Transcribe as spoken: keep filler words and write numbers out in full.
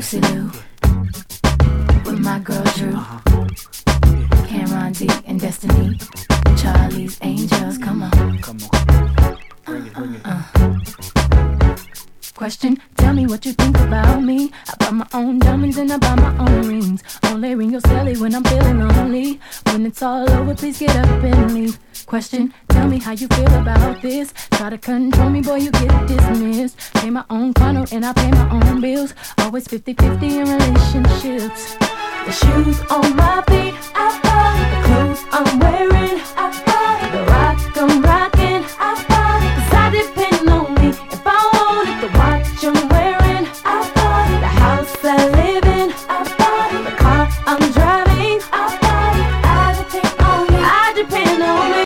Lucy Lou, with my girl Drew, Cameron D and Destiny, Charlie's Angels. Come on, come on, bring it, bring it. Uh, uh. Question, tell me what you think about me. I buy my own diamonds and I buy my own rings. Only ring your celly when I'm feeling lonely. When it's all over, please get up and leave. Question, tell me how you feel about this. Try to control me, boy, you get dismissed. Pay my own condo and I pay my own bills. Always fifty-fifty in relationships. The shoes on my feet, I buy. The clothes I'm wearing, I buy.